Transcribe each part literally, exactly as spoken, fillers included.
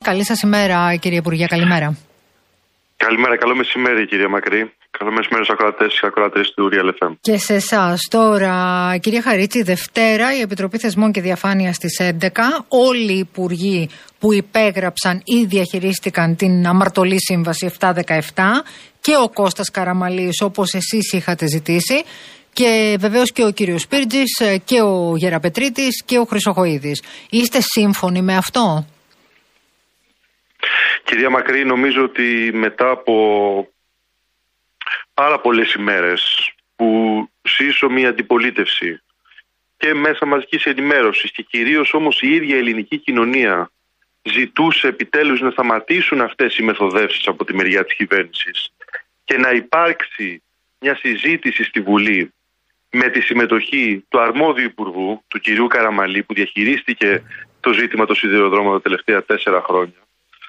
Καλή σας ημέρα, κύριε Υπουργέ. Καλημέρα. Καλημέρα, καλό μεσημέρι, κύριε Μακρύ. Καλό μεσημέρι στους ακροατές και ακροατές του Real εφ εμ. Και σε εσάς τώρα, κύριε Χαρίτση, Δευτέρα η Επιτροπή Θεσμών και Διαφάνειας στις έντεκα. Όλοι οι υπουργοί που υπέγραψαν ή διαχειρίστηκαν την αμαρτωλή σύμβαση επτακόσια δεκαεπτά και ο Κώστας Καραμαλής, όπως εσείς είχατε ζητήσει, και βεβαίως και ο κύριος Σπίρτζης και ο Γεραπετρίτης και ο Χρυσοχοΐδης. Είστε σύμφωνοι με αυτό? Κυρία Μακρύ, νομίζω ότι μετά από πάρα πολλές ημέρες που σύσσωμη αντιπολίτευση και μέσα μαζικής ενημέρωσης και κυρίως όμως η ίδια ελληνική κοινωνία ζητούσε επιτέλους να σταματήσουν αυτές οι μεθοδεύσεις από τη μεριά της κυβέρνησης και να υπάρξει μια συζήτηση στη Βουλή με τη συμμετοχή του αρμόδιου υπουργού, του κυρίου Καραμαλή, που διαχειρίστηκε το ζήτημα των σιδηροδρόμων τα τελευταία τέσσερα χρόνια.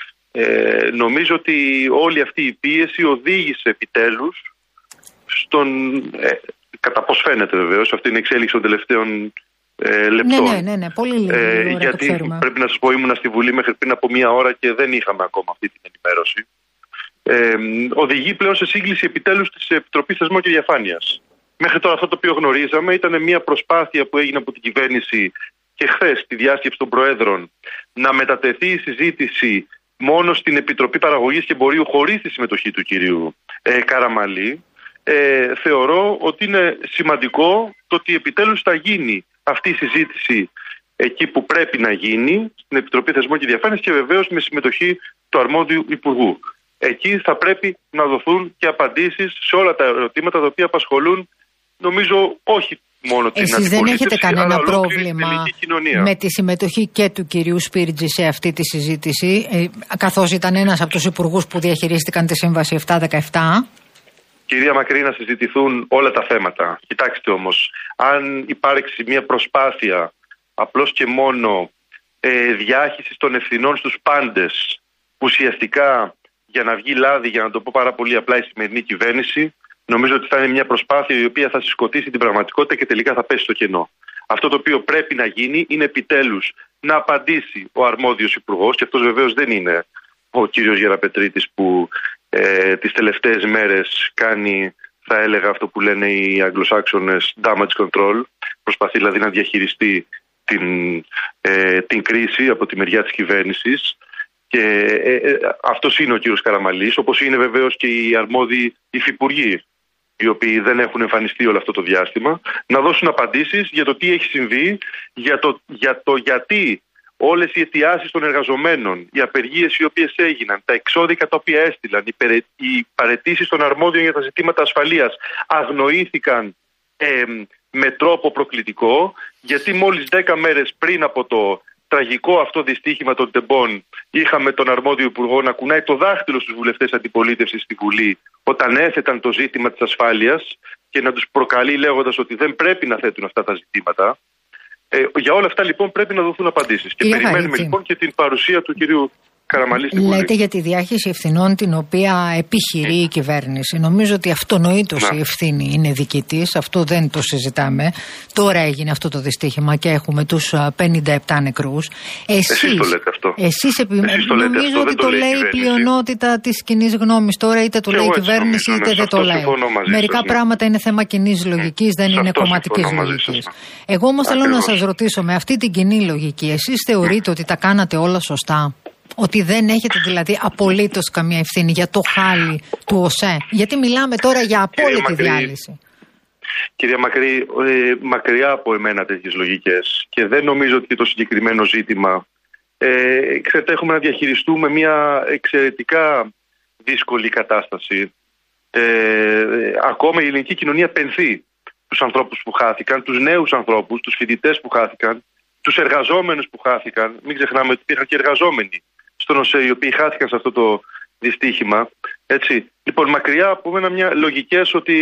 Ε, νομίζω ότι όλη αυτή η πίεση οδήγησε επιτέλους στον, ε, κατά πώς φαίνεται βεβαίως, αυτή είναι η εξέλιξη των τελευταίων ε, λεπτών. Ναι, ναι, ναι, ναι. Πολύ λίγο. Ε, γιατί πρέπει να σας πω, ήμουνα στη Βουλή μέχρι πριν από μία ώρα και δεν είχαμε ακόμα αυτή την ενημέρωση. Ε, οδηγεί πλέον σε σύγκληση επιτέλους της Επιτροπής Θεσμών και Διαφάνειας. Μέχρι τώρα αυτό το οποίο γνωρίζαμε ήταν μια προσπάθεια που έγινε από την κυβέρνηση και χθες στη διάσκεψη των Προέδρων να μετατεθεί η συζήτηση μόνο στην Επιτροπή Παραγωγής και Εμπορίου χωρίς τη συμμετοχή του κυρίου ε, Καραμαλή. Ε, θεωρώ ότι είναι σημαντικό το ότι επιτέλους θα γίνει αυτή η συζήτηση εκεί που πρέπει να γίνει, στην Επιτροπή Θεσμών και Διαφάνειας, και βεβαίως με συμμετοχή του αρμόδιου υπουργού. Εκεί θα πρέπει να δοθούν και απαντήσεις σε όλα τα ερωτήματα τα οποία απασχολούν, νομίζω, όχι μόνο την Εσείς δεν έχετε κανένα πρόβλημα με τη συμμετοχή και του κυρίου Σπίρτζη σε αυτή τη συζήτηση, ε, καθώς ήταν ένας από τους υπουργούς που διαχειρίστηκαν τη σύμβαση επτακόσια δεκαεπτά. Κυρία Μακρύ, να συζητηθούν όλα τα θέματα. Κοιτάξτε όμως, αν υπάρξει μια προσπάθεια απλώς και μόνο ε, διάχυσης των ευθυνών στους πάντες, ουσιαστικά για να βγει λάδι, για να το πω πάρα πολύ απλά, η σημερινή κυβέρνηση, νομίζω ότι θα είναι μια προσπάθεια η οποία θα συσκοτήσει την πραγματικότητα και τελικά θα πέσει στο κενό. Αυτό το οποίο πρέπει να γίνει είναι επιτέλους να απαντήσει ο αρμόδιος υπουργός, και αυτός βεβαίως δεν είναι ο κύριος Γεραπετρίτης που ε, τις τελευταίες μέρες κάνει, θα έλεγα, αυτό που λένε οι Αγγλοσάξονες damage control. Προσπαθεί δηλαδή να διαχειριστεί την, ε, την κρίση από τη μεριά της κυβέρνησης. Και ε, ε, αυτός είναι ο κύριος Καραμαλής, όπως είναι βεβαίως και οι αρμόδιοι υφυπουργοί, οι οποίοι δεν έχουν εμφανιστεί όλο αυτό το διάστημα, να δώσουν απαντήσεις για το τι έχει συμβεί, για το, για το γιατί όλες οι αιτιάσεις των εργαζομένων, οι απεργίες οι οποίες έγιναν, τα εξώδικα τα οποία έστειλαν, οι, περαι, οι παραιτήσεις των αρμόδιων για τα ζητήματα ασφαλείας αγνοήθηκαν ε, με τρόπο προκλητικό, γιατί μόλις δέκα μέρες πριν από το τραγικό αυτό δυστύχημα των τεμπών είχαμε τον αρμόδιο υπουργό να κουνάει το δάχτυλο στους βουλευτές αντιπολίτευσης στη Βουλή όταν έθεταν το ζήτημα της ασφάλειας και να τους προκαλεί λέγοντας ότι δεν πρέπει να θέτουν αυτά τα ζητήματα. Ε, για όλα αυτά λοιπόν πρέπει να δοθούν απαντήσεις. Και περιμένουμε Χαρίτση. λοιπόν και την παρουσία του κυρίου Καραμαλή στην Βουλή. Λέτε για τη διάχυση ευθυνών την οποία επιχειρεί η κυβέρνηση. Νομίζω ότι αυτονοήτως η ευθύνη είναι δική της. Αυτό δεν το συζητάμε. Τώρα έγινε αυτό το δυστύχημα και έχουμε τους πενήντα επτά νεκρούς. Εσείς, εσείς το λέτε αυτό. Εσείς επι... εσείς το λέτε νομίζω αυτό, ότι το, το λέει λέει η πλειονότητα της κοινής γνώμης τώρα, είτε το λέει η κυβέρνηση είτε δεν το λέει. Μερικά σας, ναι. πράγματα είναι θέμα κοινής λογικής, δεν είναι κομματικής λογικής. Εγώ όμως θέλω να σας ρωτήσω, με αυτή την κοινή λογική, εσείς θεωρείτε ότι τα κάνατε όλα σωστά? Ότι δεν έχετε δηλαδή απολύτως καμία ευθύνη για το χάλι του ΟΣΕ? Γιατί μιλάμε τώρα για απόλυτη Μακρύ, διάλυση. Κυρία Μακρύ, ε, μακριά από εμένα τέτοιες λογικές, και δεν νομίζω ότι το συγκεκριμένο ζήτημα, ε, ξέρετε, έχουμε να διαχειριστούμε μια εξαιρετικά δύσκολη κατάσταση. Ε, ακόμα η ελληνική κοινωνία πενθεί τους ανθρώπους που χάθηκαν, τους νέους ανθρώπους, τους φοιτητές που χάθηκαν, τους εργαζόμενους που χάθηκαν. Μην ξεχνάμε ότι υπήρχαν και εργαζόμενοι στον ΟΣΕ οι οποίοι χάθηκαν σε αυτό το δυστύχημα. Έτσι. Λοιπόν, μακριά από μένα μια λογικές ότι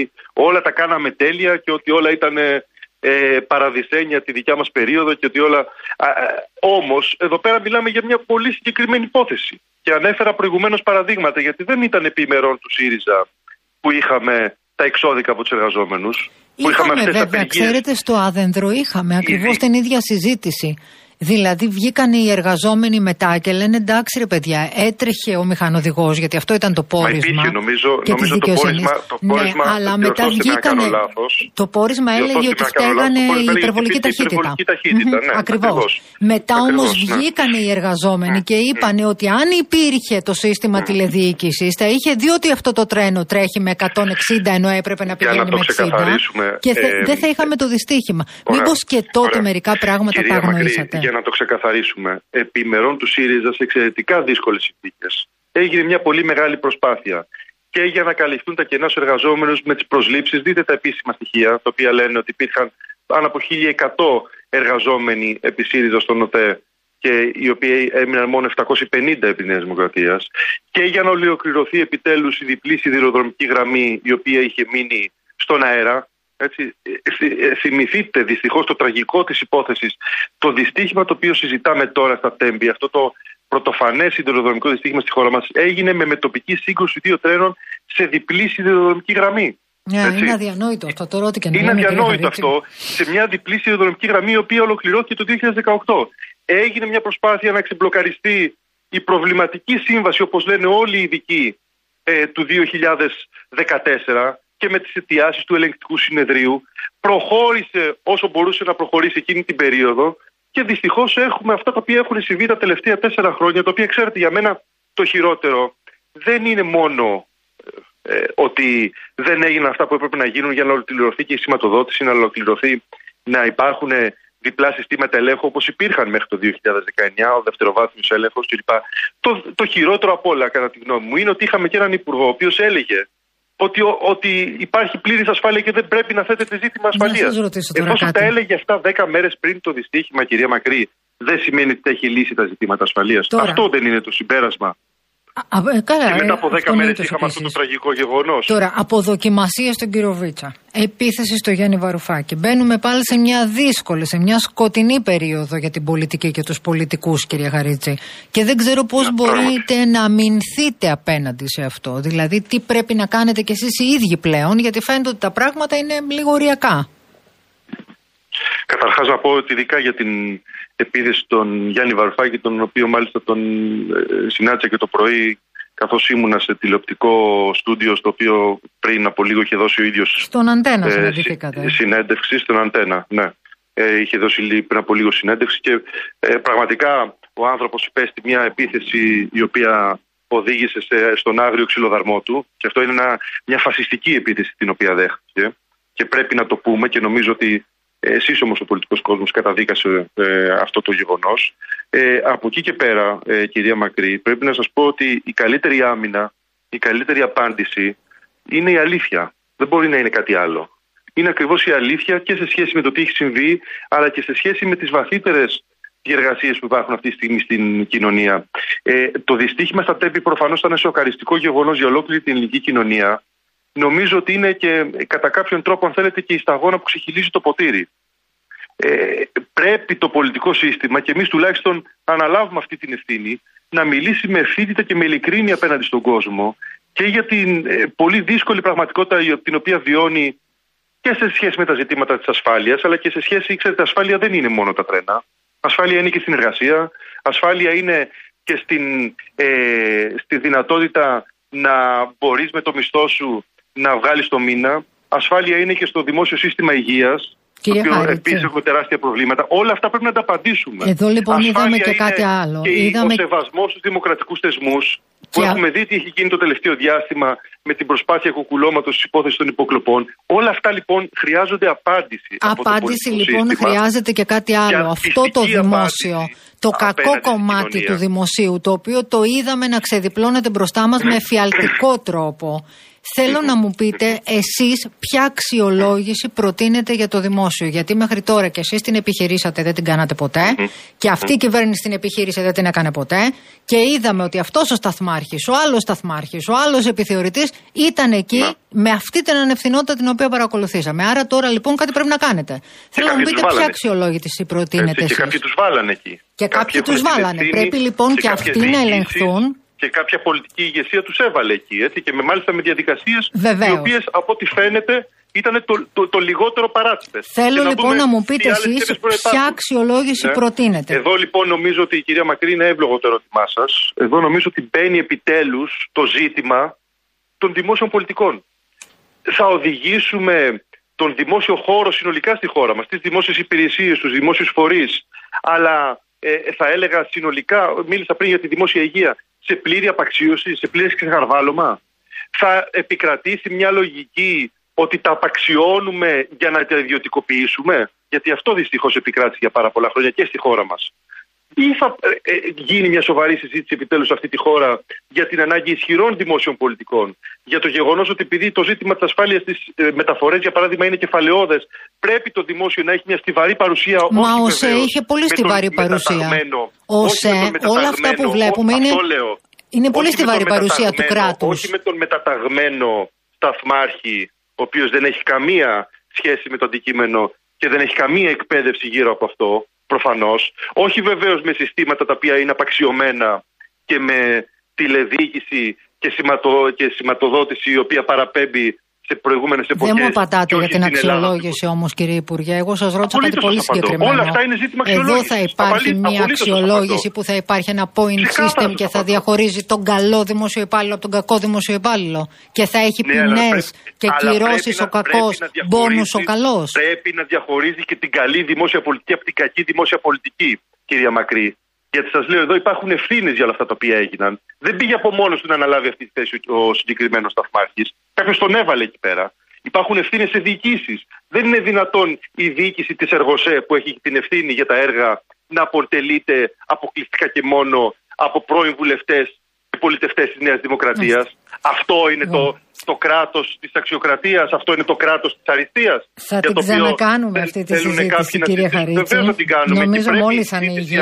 όλα τα κάναμε τέλεια και ότι όλα ήταν ε, παραδεισένια τη δικιά μας περίοδο και ότι όλα... Α, όμως, εδώ πέρα μιλάμε για μια πολύ συγκεκριμένη υπόθεση. Και ανέφερα προηγουμένως παραδείγματα, γιατί δεν ήταν επιμερών του ΣΥΡΙΖΑ που είχαμε τα εξώδικα από τους εργαζόμενους. Είχαμε, είχαμε βέβαια, ξέρετε, στο Άδενδρο είχαμε ακριβώς την ίδια συζήτηση. Δηλαδή βγήκαν οι εργαζόμενοι μετά και λένε εντάξει ρε παιδιά, έτρεχε ο μηχανοδηγός, γιατί αυτό ήταν το πόρισμα. Μα υπήρχε, νομίζω, και νομίζω το πόρισμα, το πόρισμα, ναι, αλλά μετά βγήκανε, το πόρισμα έλεγε ότι φταίγανε η υπερβολική ταχύτητα. ταχύτητα ναι, ακριβώς. Μετά όμως ναι. βγήκανε οι εργαζόμενοι και είπανε mm. ότι αν υπήρχε το σύστημα mm. τηλεδιοίκησης, θα είχε δει ότι αυτό το τρένο τρέχει με εκατόν εξήντα ενώ έπρεπε να πηγαίνει με εξήντα και θε, ε, δεν θα είχαμε το δυστύχημα. Μήπως και τότε ωραία. μερικά πράγματα Κυρία τα αγνοήσατε. Μακρύ, για να το ξεκαθαρίσουμε, επί μερών του ΣΥΡΙΖΑ σε εξαιρετικά δύσκολες συνθήκες έγινε μια πολύ μεγάλη προσπάθεια και για να καλυφθούν τα κενά στους εργαζόμενους με τις προσλήψεις. Δείτε τα επίσημα στοιχεία, τα οποία λένε ότι υπήρχαν πάνω από χίλια εκατό εργαζόμενοι επί ΣΥΡΙΖΑ στον ΟΤΕ και οι οποίοι έμειναν μόνο επτακόσιοι πενήντα επί Νέας Δημοκρατίας, και για να ολοκληρωθεί επιτέλους η διπλή σιδηροδρομική γραμμή η οποία είχε μείνει στον αέρα. Έτσι, θυμηθείτε δυστυχώς το τραγικό της υπόθεσης, το δυστύχημα το οποίο συζητάμε τώρα στα Τέμπη, αυτό το πρωτοφανές σιδηροδρομικό δυστύχημα στη χώρα μας, έγινε με μετοπική σύγκρουση δύο τρένων σε διπλή σιδηροδρομική γραμμή. Yeah, είναι αδιανόητο αυτό, το ρώτη και είναι αδιανόητο αυτό, σε μια διπλή σιδηροδρομική γραμμή η οποία ολοκληρώθηκε το δύο χιλιάδες δεκαοκτώ. Έγινε μια προσπάθεια να ξεμπλοκαριστεί η προβληματική σύμβαση, όπως λένε όλοι οι ειδικοί, ε, του δύο χιλιάδες δεκατέσσερα, και με τις αιτιάσεις του ελεγκτικού συνεδρίου. Προχώρησε όσο μπορούσε να προχωρήσει εκείνη την περίοδο και δυστυχώς έχουμε αυτά τα οποία έχουν συμβεί τα τελευταία τέσσερα χρόνια, τα οποία ξέρετε για μένα το χειρότερο δεν είναι μόνο ε, ότι δεν έγιναν αυτά που έπρεπε να γίνουν για να ολοκληρωθεί και η σηματοδότηση, να ολοκληρωθεί να υπάρχουν διπλά συστήματα ελέγχου όπως υπήρχαν μέχρι το δύο χιλιάδες δεκαεννιά, ο δευτεροβάθμιος έλεγχος κλπ. Το, το χειρότερο απ' όλα, κατά τη γνώμη μου, είναι ότι είχαμε και έναν υπουργό ο οποίος έλεγε Ότι, ότι υπάρχει πλήρης ασφάλεια και δεν πρέπει να θέτεται ζήτημα ασφαλείας. Εφόσον τα έλεγε αυτά δέκα μέρες πριν το δυστύχημα, κυρία Μακρύ, δεν σημαίνει ότι έχει λύσει τα ζητήματα ασφαλείας. Τώρα. Αυτό δεν είναι το συμπέρασμα. Α, ε, καλά, και μετά από δέκα μέρες είχαμε αυτό το τραγικό γεγονός. Τώρα, από δοκιμασία στον κύριο Βίτσα, επίθεση στο Γιάννη Βαρουφάκη. Μπαίνουμε πάλι σε μια δύσκολη, σε μια σκοτεινή περίοδο για την πολιτική και τους πολιτικούς, κυρία Χαρίτση. Και δεν ξέρω πώς να, μπορείτε πράγματι. να αμυνθείτε απέναντι σε αυτό. Δηλαδή, τι πρέπει να κάνετε κι εσείς οι ίδιοι πλέον, γιατί φαίνεται ότι τα πράγματα είναι λίγο οριακά. Καταρχάς να πω ότι ειδικά για την επίθεση των Γιάννη Βαρουφάκη, τον οποίο μάλιστα τον ε, συνάντησα και το πρωί καθώς ήμουνα σε τηλεοπτικό στούντιο, στο οποίο πριν από λίγο είχε δώσει ο ίδιος στον Αντένα ε, συναντηθήκατε. συνέντευξη, στον Αντένα, ναι. Ε, είχε δώσει πριν από λίγο συνέντευξη και ε, πραγματικά ο άνθρωπος υπέστη μια επίθεση η οποία οδήγησε σε, στον άγριο ξυλοδαρμό του, και αυτό είναι ένα, μια φασιστική επίθεση την οποία δέχτηκε και πρέπει να το πούμε, και νομίζω ότι εσείς όμως ο πολιτικός κόσμος καταδίκασε ε, αυτό το γεγονός. Ε, από εκεί και πέρα, ε, κυρία Μακρύ, πρέπει να σας πω ότι η καλύτερη άμυνα, η καλύτερη απάντηση είναι η αλήθεια. Δεν μπορεί να είναι κάτι άλλο. Είναι ακριβώς η αλήθεια και σε σχέση με το τι έχει συμβεί, αλλά και σε σχέση με τις βαθύτερες διεργασίες που υπάρχουν αυτή τη στιγμή στην κοινωνία. Ε, το δυστύχημα στα Τέμπη προφανώς ήταν σοκαριστικό γεγονός για ολόκληρη την ελληνική κοινωνία. Νομίζω ότι είναι και κατά κάποιον τρόπο, αν θέλετε, και η σταγόνα που ξεχυλίζει το ποτήρι. Ε, πρέπει το πολιτικό σύστημα, και εμείς τουλάχιστον αναλάβουμε αυτή την ευθύνη, να μιλήσει με ευθύτητα και με ειλικρίνη απέναντι στον κόσμο και για την ε, πολύ δύσκολη πραγματικότητα την οποία βιώνει και σε σχέση με τα ζητήματα της ασφάλειας, αλλά και σε σχέση, ξέρετε, ασφάλεια δεν είναι μόνο τα τρένα. Ασφάλεια είναι και στην εργασία, ασφάλεια είναι και στην, ε, στη δυνατότητα να μπορείς με το μισθό σου να βγάλεις το μήνα. Ασφάλεια είναι και στο δημόσιο σύστημα υγείας, το οποίο επίσης έχουμε τεράστια προβλήματα. Όλα αυτά πρέπει να τα απαντήσουμε. Εδώ λοιπόν ασφάλεια είδαμε και κάτι άλλο. Και είδαμε... ο σεβασμός στους δημοκρατικούς θεσμούς, που και... έχουμε δει τι έχει γίνει το τελευταίο διάστημα με την προσπάθεια κουκουλώματος της υπόθεσης των υποκλοπών. Όλα αυτά λοιπόν χρειάζονται απάντηση. Απάντηση από το λοιπόν σύστημα. Χρειάζεται και κάτι άλλο. Αυτό το δημόσιο, το κακό κομμάτι του δημοσίου, το οποίο το είδαμε να ξεδιπλώνεται μπροστά μας με εφιαλτικό τρόπο. Θέλω να μου πείτε εσείς ποια αξιολόγηση προτείνετε για το δημόσιο. Γιατί μέχρι τώρα και εσείς την επιχειρήσατε, δεν την κάνατε ποτέ. Και αυτή η κυβέρνηση την επιχείρησε, δεν την έκανε ποτέ. Και είδαμε ότι αυτός ο σταθμάρχης, ο άλλος σταθμάρχης, ο άλλος επιθεωρητής ήταν εκεί με αυτή την ανευθυνότητα την οποία παρακολουθήσαμε. Άρα τώρα λοιπόν κάτι πρέπει να κάνετε. Θέλω να μου πείτε ποια αξιολόγηση προτείνετε εσείς. Και κάποιοι τους βάλανε εκεί. Και κάποιοι τους βάλανε. Πρέπει λοιπόν και αυτοί να ελεγχθούν Και κάποια πολιτική ηγεσία τους έβαλε εκεί, έτσι, και με, μάλιστα με διαδικασίες οι οποίες από ό,τι φαίνεται ήταν το, το, το λιγότερο παράτυπες. Θέλω να λοιπόν να μου πείτε εσείς ποια αξιολόγηση ναι. προτείνετε. Εδώ λοιπόν νομίζω ότι η κυρία Μακρύ είναι εύλογο το ερώτημά σας. Εδώ νομίζω ότι μπαίνει επιτέλους το ζήτημα των δημόσιων πολιτικών. Θα οδηγήσουμε τον δημόσιο χώρο συνολικά στη χώρα μας, τις δημόσιες υπηρεσίες, τους δημόσιους φορείς, αλλά ε, θα έλεγα συνολικά, μίλησα πριν για τη δημόσια υγεία, σε πλήρη απαξίωση, σε πλήρες ξεχαρβάλωμα. Θα επικρατήσει μια λογική ότι τα απαξιώνουμε για να τα ιδιωτικοποιήσουμε, γιατί αυτό δυστυχώς επικράτησε για πάρα πολλά χρόνια και στη χώρα μας. Ή θα ε, ε, γίνει μια σοβαρή συζήτηση επιτέλους σε αυτή τη χώρα για την ανάγκη ισχυρών δημόσιων πολιτικών, για το γεγονός ότι επειδή το ζήτημα της ασφάλειας στις ε, μεταφορές, για παράδειγμα, είναι κεφαλαιώδες, πρέπει το δημόσιο να έχει μια στιβαρή παρουσία. Μα όχι ο ΣΕ είχε πολύ στιβαρή παρουσία. Ο ΣΕ, όλα αυτά που βλέπουμε είναι, είναι πολύ στιβαρή παρουσία του κράτους. Όχι με τον μεταταγμένο σταθμάρχη, ο οποίος δεν έχει καμία σχέση με το αντικείμενο και δεν έχει καμία εκπαίδευση γύρω από αυτό. Προφανώς, όχι βεβαίως με συστήματα τα οποία είναι απαξιωμένα και με τηλεδιοίκηση και, σηματο, και σηματοδότηση η οποία παραπέμπει σε προηγούμενες εποχές. Δεν μου απαντάτε για την αξιολόγηση όμως, κύριε Υπουργέ. Εγώ σας ρώτησα κάτι πολύ συγκεκριμένο. Όλα αυτά είναι ζήτημα αξιολόγησης. Εδώ θα υπάρχει απαλή, μια αξιολόγηση που θα υπάρχει ένα point system και θα διαχωρίζει τον καλό δημόσιο υπάλληλο από τον κακό δημόσιο υπάλληλο. Και θα έχει ναι, ποινές και κυρώσεις ο κακός, μπόνους ο καλός. Πρέπει να διαχωρίζει και την καλή δημόσια πολιτική από την κακή δημόσια πολιτική, κυρία Μακρύ. Γιατί σας λέω, εδώ υπάρχουν ευθύνες για όλα αυτά τα οποία έγιναν. Δεν πήγε από μόνος του να αναλάβει αυτή τη θέση ο συγκεκριμένος σταθμάρχης. Κάποιος τον έβαλε εκεί πέρα. Υπάρχουν ευθύνες σε διοικήσεις. Δεν είναι δυνατόν η διοίκηση της Εργοσέ, που έχει την ευθύνη για τα έργα, να αποτελείται αποκλειστικά και μόνο από πρώην βουλευτές και πολιτευτές της Νέας Δημοκρατίας. Mm. Αυτό είναι mm. το, το κράτος της αξιοκρατίας, αυτό είναι το κράτος της αριστείας. Θα την ξανακάνουμε αυτή τη συζήτηση, κύριε Χαρίτση. Βεβαίως θα την κάνουμε. Νομίζω μόλις ανοίγει.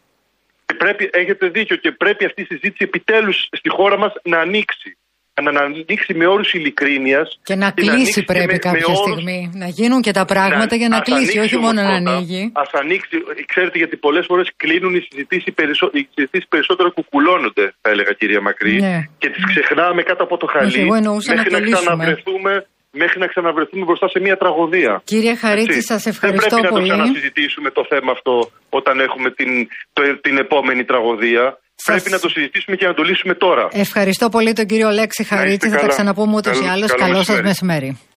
Πρέπει, έχετε δίκιο και πρέπει αυτή η συζήτηση επιτέλους στη χώρα μας να ανοίξει. Να, να ανοίξει με όρους ειλικρίνειας. Και να και κλείσει να πρέπει με, κάποια με όρους, στιγμή. Να γίνουν και τα πράγματα να, για να κλείσει, όχι μόνο να ανοίγει. Ας ανοίξει. Ξέρετε, γιατί πολλές φορές κλείνουν οι συζητήσεις, περισσο, οι συζητήσεις περισσότερο κουκουλώνονται, θα έλεγα, κυρία Μακρύ. Ναι. Και τις ξεχνάμε κάτω από το χαλί. Μέχρι να, να ξαναβρεθούμε. Μέχρι να ξαναβρεθούμε μπροστά σε μια τραγωδία. Κύριε Χαρίτση, σας ευχαριστώ πολύ. Δεν πρέπει πολύ. να το ξανασυζητήσουμε το θέμα αυτό όταν έχουμε την, το, την επόμενη τραγωδία. Σας... Πρέπει να το συζητήσουμε και να το λύσουμε τώρα. Ευχαριστώ πολύ τον κύριο Λέξη Χαρίτση. Θα τα ξαναπούμε ούτως ή άλλως. Καλό σας μεσημέρι.